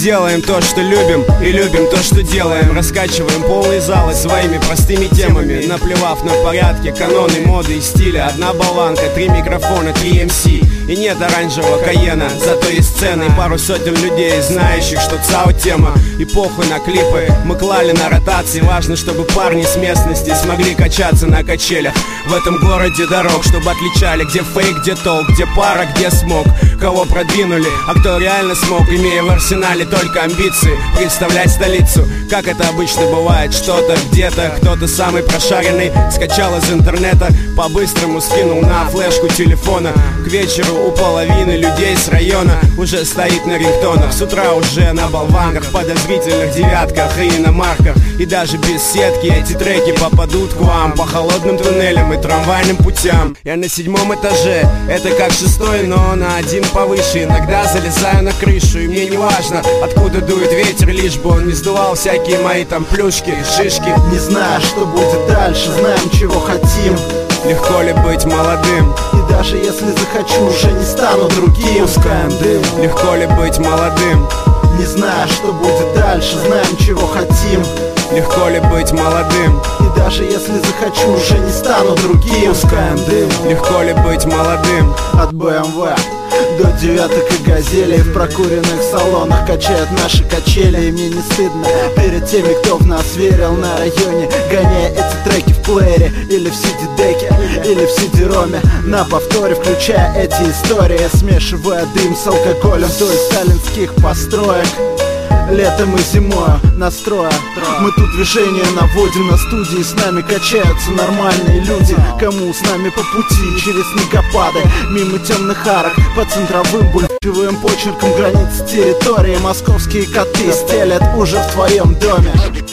делаем то, что любим, и любим то, что делаем. Раскачиваем полные залы своими простыми темами, наплевав на порядки, каноны, моды и стиля. Одна болванка, 3 микрофона, 3 МС. И нет оранжевого Каена, зато есть сцены, пару сотен людей, знающих, что ЦАО тема. И похуй на клипы, мы клали на ротации. Важно, чтобы парни с местности смогли качаться на качелях. В этом городе дорог, чтобы отличали, где фейк, где толк, где пара, где смог. Кого продвинули, а кто реально смог, имея в арсенале только амбиции представлять столицу. Как это обычно бывает, что-то где-то, кто-то самый прошаренный скачал из интернета, по-быстрому скинул на флешку телефона. К вечеру у половины людей с района уже стоит на рингтонах. С утра уже на болванках, подозрительных девятках и иномарках. И даже без сетки эти треки попадут к вам по холодным туннелям и трамвайным путям. Я на 7-м этаже, это как 6-й, но на 1 повыше. Иногда залезаю на крышу, и мне не важно, откуда дует ветер, лишь бы он не сдувал всякие мои там плюшки, шишки. Не знаю, что будет дальше, знаем, чего хотим. Легко ли быть молодым? И даже если захочу, уже не стану другим. Пускаем дым. Легко ли быть молодым? Не знаю, что будет дальше, знаем, чего хотим. Легко ли быть молодым? И даже если захочу, уже не стану другим. Пускаем дым. Легко ли быть молодым? От BMW до девяток и газелей в прокуренных салонах качают наши качели. И мне не стыдно перед теми, кто в нас верил на районе, гоняя эти треки в плеере или в CD-деке, или в CD-роме. На повторе включая эти истории, смешивая дым с алкоголем вдоль сталинских построек. Летом и зимою настроя. Мы тут движение наводим на студии. С нами качаются нормальные люди. Кому с нами по пути через снегопады, мимо темных арок, по центровым бульварным почерком границ территории. Московские коты стелят уже в твоем доме.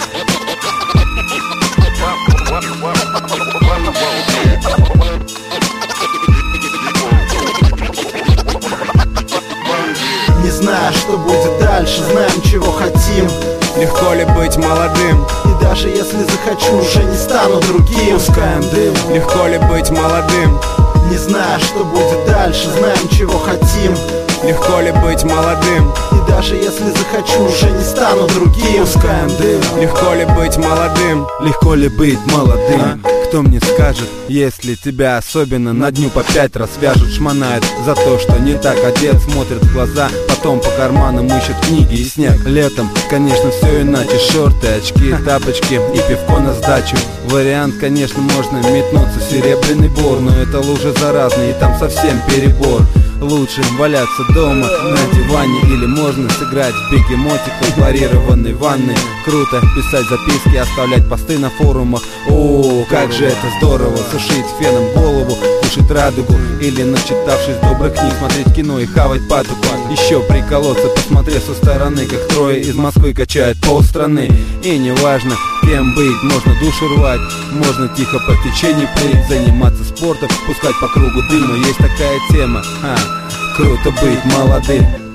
Не знаю, что будет дальше, знаем, чего хотим. Легко ли быть молодым? И даже если захочу, уже не стану другим. Пускаем дым. Легко ли быть молодым? Не знаю, что будет дальше, знаем, чего хотим. Легко ли быть молодым? И даже если захочу, уже не стану другим. Пускаем дым. Легко ли быть молодым? Легко ли быть молодым? Кто мне скажет, если тебя особенно на дню по 5 раз свяжут, шмонают за то, что не так одет, смотрят в глаза, потом по карманам ищут книги и снег. Летом, конечно, все иначе, шорты, очки, тапочки и пивко на сдачу. Вариант, конечно, можно метнуться в Серебряный Бор, но это лужи заразные и там совсем перебор. Лучше валяться дома на диване, или можно сыграть в бегемотик в хлорированной ванной. Круто писать записки, оставлять посты на форумах. О, как же это здорово, сушить феном голову, кушать радугу, или, начитавшись добрых книг, смотреть кино и хавать патоку. Еще приколоться, посмотреть со стороны, как трое из Москвы качают полстраны. И неважно, кем быть, можно душу рвать, можно тихо по течению плыть, заниматься спортом, пускать по кругу дым. Но есть такая тема, круто быть молодым.